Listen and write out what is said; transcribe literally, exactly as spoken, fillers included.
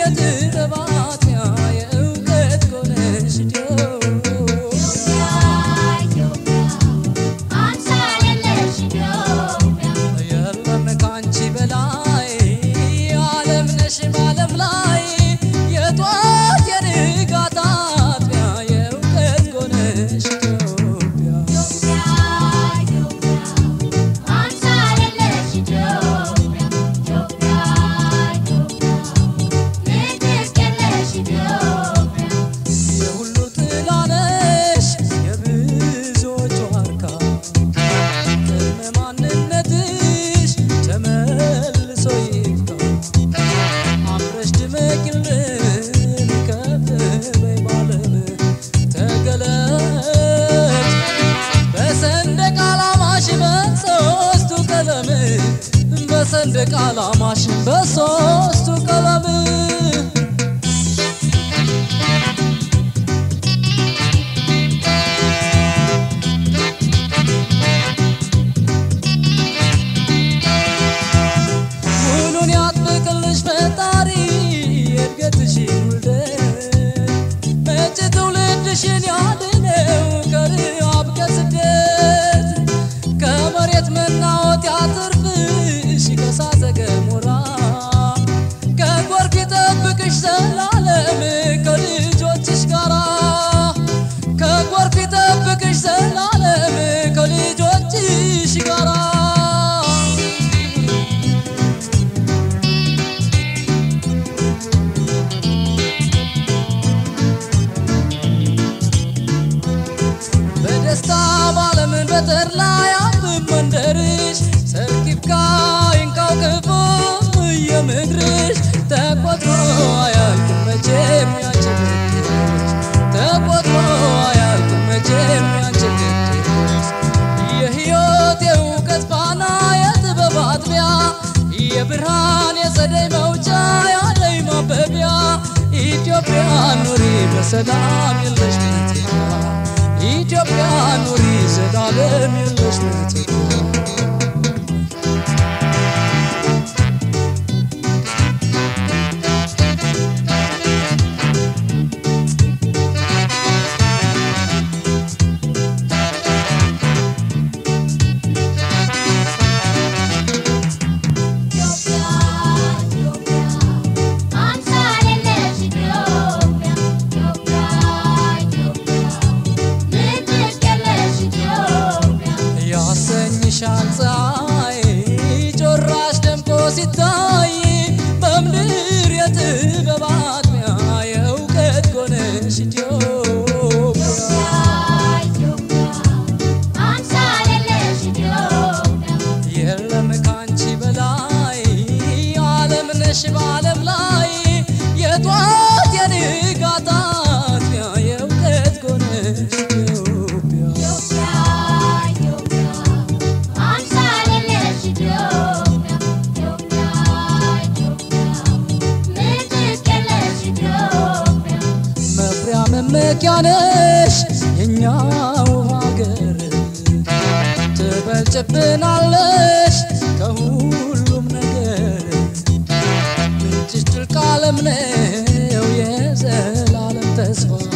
ሰንደቅ ዓላማሽ በሶስቱ ቀለም ሁሉን ያጥብቅልሽ ፈጣሪ እድገትሽ ውልደት መቼ ትውልድሽን ያድነው ከርሃብ ከስደት ከመሬት መናወጥ ያትርፍሽ ከሳተ ገሞራ ከጎርፍ ይጠብቅሽ ዘላለም ከልጆችሽ ጋራ ከጎርፍ ይጠብቅሽ ዘላለም ከልጆችሽ ጋራ በደስታ ባለምን በተድላ ያብብ መንደርሽ ሰርኪብካ ይንካው ክፉም የምድርሽ ተቆጥሮ አያልቅም መቼም ያንቺ ልጅ ተቆጥሮ አያልቅም መቼም ያንቺ ልጅ የሕይወት የእውቀት ፋና የጥበብ አጥቢያ የብርሃን የጸደይ መውጫ ያለኝ ማበቢያ ኢትዮጵያ ኑሪ በሰላም የለሽ መትያ ኢትዮጵያ ኑሪ ዘላለም የለሽ መትያ ሻንጻይ ጆራሽ ደምቆ ሲታይ በምድር የጥበብ አጥቢያ የእውቀት ጎነሽ ኢትዮጵያ የለም ካንቺ በላይ ዓለም ነሽ በዓለም ላይ የጧት የንጋት አጥቢያ የእውቀት ጎነሽ መመኪያነሽ የኛው ሀገር ትበልጭብናለሽ ከሁሉም ነገር ምንጭሽ ጥልቅ ዓለም ነው የዘላለም ተስፋ